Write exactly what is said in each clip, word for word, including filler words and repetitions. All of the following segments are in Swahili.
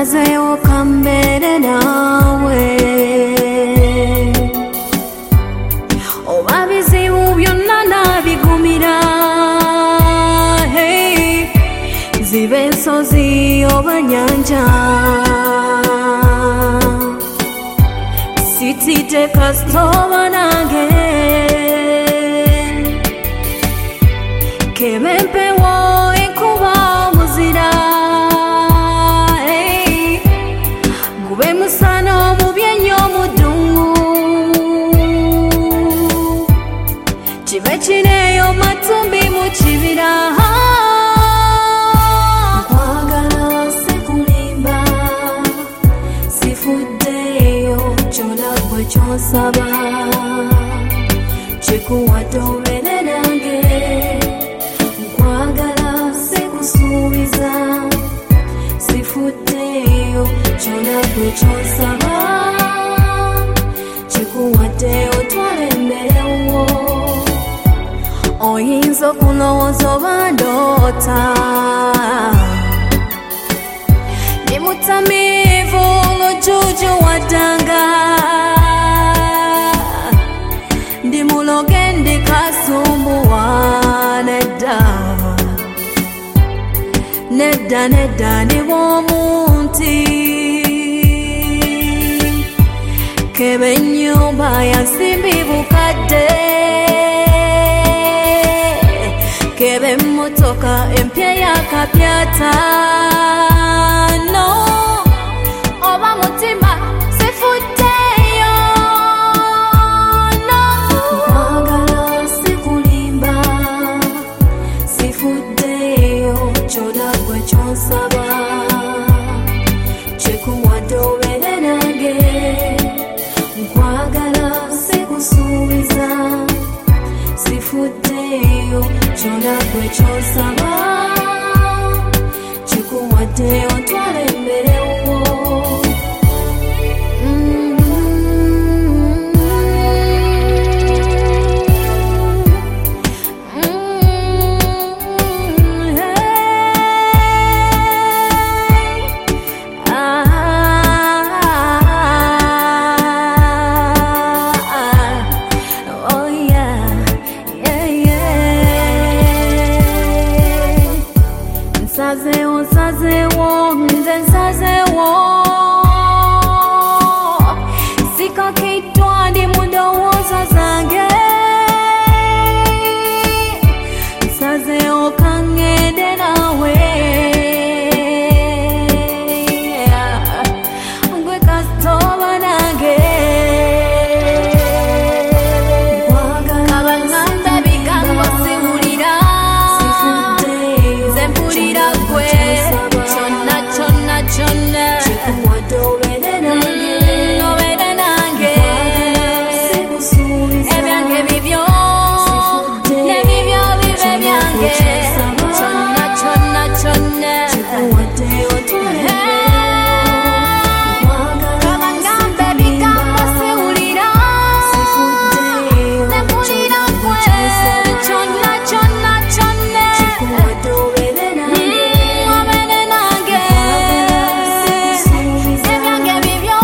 nsazeewo kambeere naawe oba bizibu byonna nabigumira hey, ziba ensozi oba nnyanja sitidde kasitooba nange keba empewo enkuba omuzira hey, gube musana omubi ennyo omudungu kibe kineeyo matumbi mu kibira nkwagala sikulimba sifuddeeyo kyona gwe kyonsaba kikuwadde obeere nange nkwagala sikusuubiza sifuddeeyo kyona gwe kyonsaba kikuwadde otwala embeerewo oyinza okulowooza oba ndoota ndi mutamiivu ng'ojuuju waddanga ndi muloge ndi kasumbuwa nedda nedda nedda ndi bw'omunti keba ennyumba yansimbi bukadde keba emmotoka empya yakapyata no oba mutima sifuddeeyo no nkwagala sikulimba sifuddeeyo kyona gwe kyonsaba kikuwadde obeere nange nkwagala sikusuubiza sifuddeeyo kyona gwe kyonsaba kikuwadde otwala embeerewo nsazeewo nsazeewo nze nsazeewo sikakiddwa ndi mu ndowooza zange nsazeewo kangende naawe gwe kasitooba nange kabaŋŋamba bigambo siwulira nze mpulira gwe kyonna kyonna kyonna kikuwadde obeere nange obeere nange ebyange bibyo nebibyo bibe byange kyonna kyonna kyonna kikuwadde otwala kabaŋŋamba ebigambo siwulira nze mpulira gwe kyonna kyonna kyonna kikuwadde obeere nange obeere nange ebyange bibyo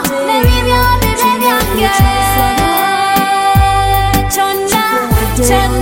nebibyo bibe byange kyonna kyonna